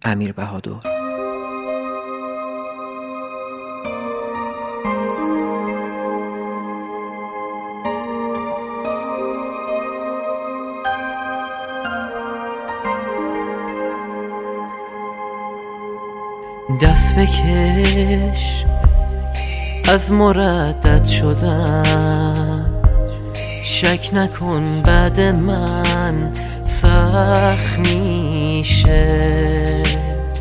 امیر بهادر. دست بکش، از مردد شدن شک نکن، بعد من سخت میشه.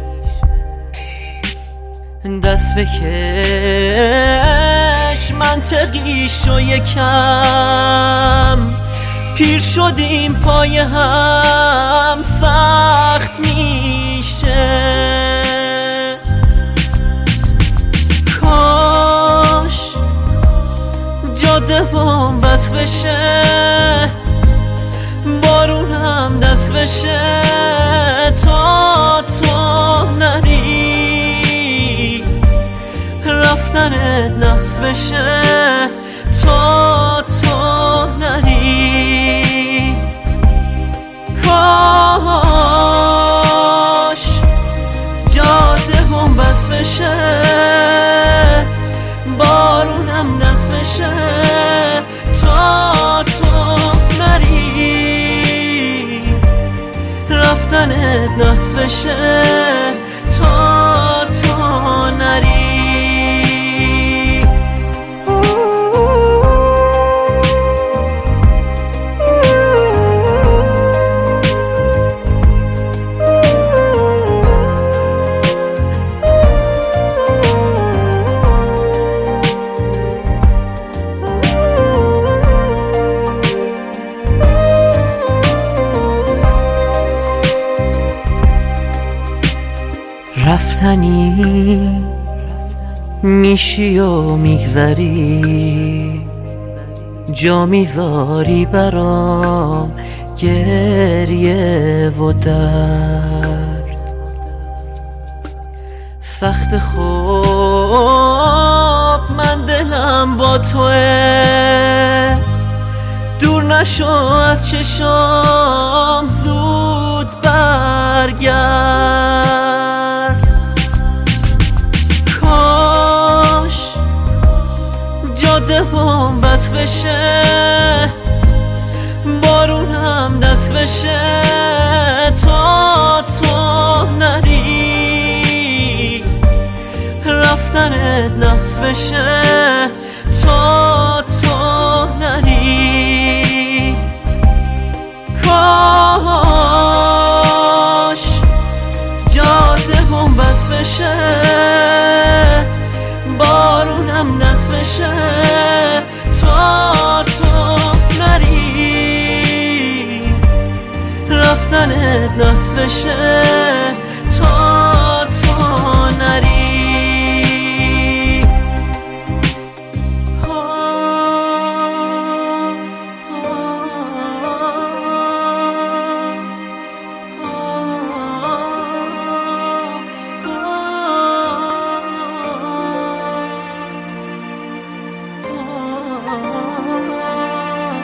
دست بکش، منطقیشو یکم پیر شدیم، پای هم سخت میشه. کاش جاده بام بس بشه، بارونم دست بشه، تا تو نری رفتنت نحس بشه، تا تو نری. کاش جاده بام بس بشه، بارونم دست بشه، تا تو نری رفتنت نحس بشه، تا تو نری. رفتنی میشی و میگذری، جا میذاری برام گریه و درد. سخت خوب من دلم با توه، دور نشو از چشام، زود برگرد. جاده بام بس بشه، بارونم دست بشه، تا تو نری رفتنت نحس بشه، تا تو نری. کاش جاده بام بس بشه، بارونم دست بشه، تا تو نری رفتنت نحس بشه، تا تو نری.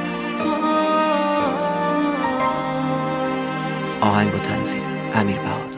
آهنگ و تنظیم امیر بهادر.